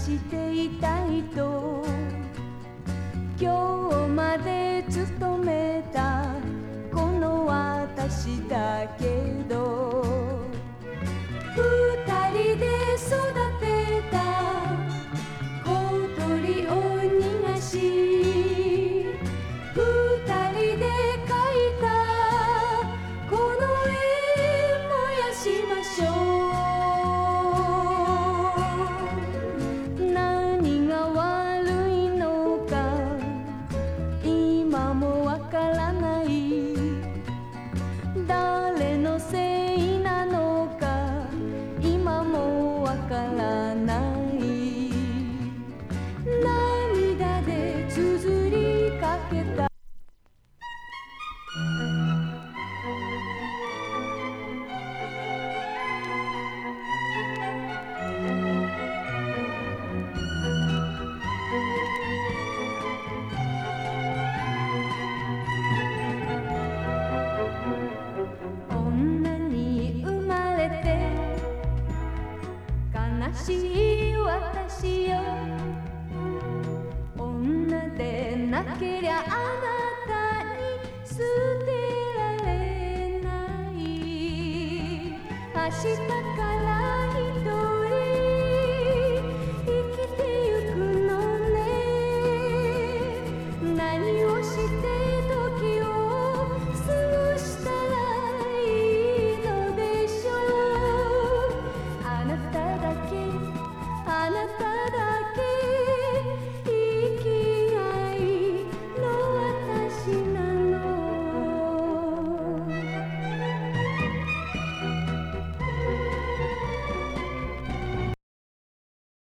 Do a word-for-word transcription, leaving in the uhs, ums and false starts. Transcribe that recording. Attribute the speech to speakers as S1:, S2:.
S1: していたいと今日まで勤めたこの私だけど二人で育てた小鳥を逃がし二人で描いたこの絵燃やしましょう誰のせいなのか今もわからない涙で綴りかけた悲しい私よ女でなけりゃあなたに捨てられない明日